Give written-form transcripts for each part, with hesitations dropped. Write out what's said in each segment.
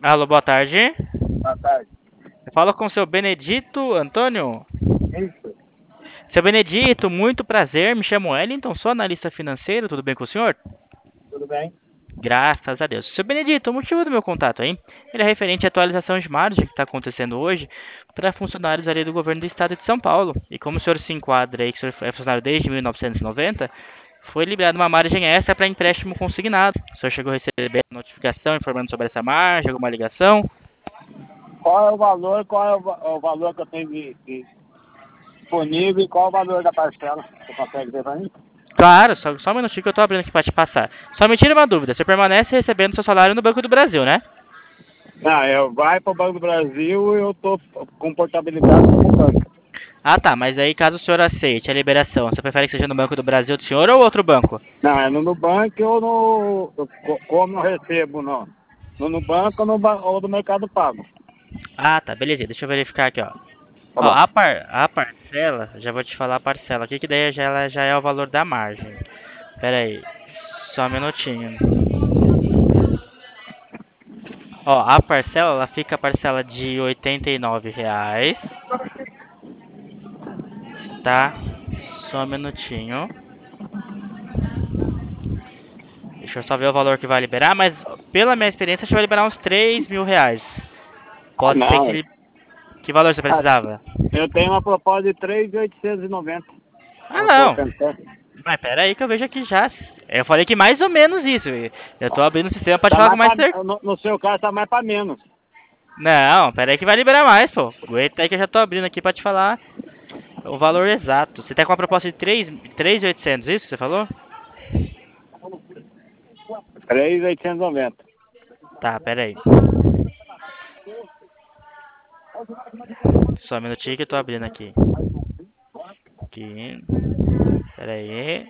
Alô, boa tarde. Boa tarde. Eu falo com o seu Benedito Antônio. Isso, Seu Benedito, muito prazer. Me chamo Wellington, sou analista financeiro. Tudo bem com o senhor? tudo bem? Graças a Deus. Seu Benedito, o motivo do meu contato, hein? Ele é referente à atualização de margem que está acontecendo hoje para funcionários ali do governo do estado de São Paulo. E como o senhor se enquadra aí, que o senhor é funcionário desde 1990, foi liberada uma margem extra para empréstimo consignado. O senhor chegou a receber notificação informando sobre essa margem, alguma ligação? Qual é o valor, o valor que eu tenho disponível e qual é o valor da parcela? Você consegue ver para mim? Claro, só um minutinho que eu tô abrindo aqui pra te passar. Só me tira uma dúvida, você permanece recebendo seu salário no Banco do Brasil, né? Não, eu vai para o Banco do Brasil e eu estou com portabilidade como banco. Ah tá, mas aí caso o senhor aceite a liberação, você prefere que seja no Banco do Brasil do senhor ou outro banco? Não, é no Nubank ou como eu recebo, não. No Nubank ou no Mercado Pago. Ah tá, beleza, deixa eu verificar aqui, ó. Tá Ó, bom. a parcela, já vou te falar a parcela aqui, que daí ela já é o valor da margem. Pera aí, só um minutinho. Ó, a parcela, ela fica a parcela de R$ 89, tá? Só um minutinho. Deixa eu só ver o valor que vai liberar, mas pela minha experiência, acho que vai liberar uns R$ 3.000. Ah, Pode ser que não. ele. Que valor você Ah, precisava? eu tenho uma proposta de 3.890. Ah, Eu estou não. pensando. Mas pera aí que eu vejo aqui já. Eu falei que mais ou menos isso. Eu tô abrindo o sistema pra te Tá falar com mais mais certeza. no seu caso, tá mais para menos. Não, pera aí que vai liberar mais, pô. Aguenta aí que eu já tô abrindo aqui pra te falar o valor exato. Você tá com uma proposta de 3.800, isso que você falou? 3.890. Tá, pera aí. Só um minutinho que eu tô abrindo aqui. Aqui. Pera aí.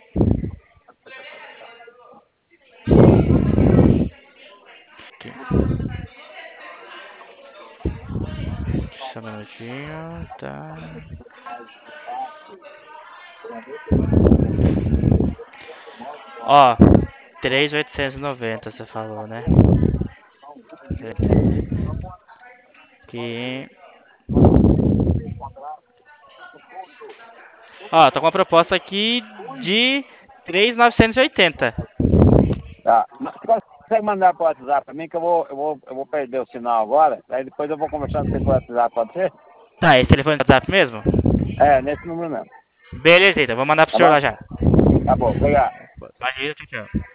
Aqui. Só um minutinho, tá. Ó, 3.890 você falou, né? Aqui. Ó, tô com uma proposta aqui de 3.980. Tá. Você consegue mandar pro WhatsApp para mim que eu vou perder o sinal agora. Aí depois eu vou conversar com você por WhatsApp, pode ser? Tá, esse telefone do WhatsApp mesmo? É, nesse número mesmo. Beleza, então, vou mandar pro Tá senhor bom? lá já. Tá bom, obrigado. Imagina, tchau, tchau.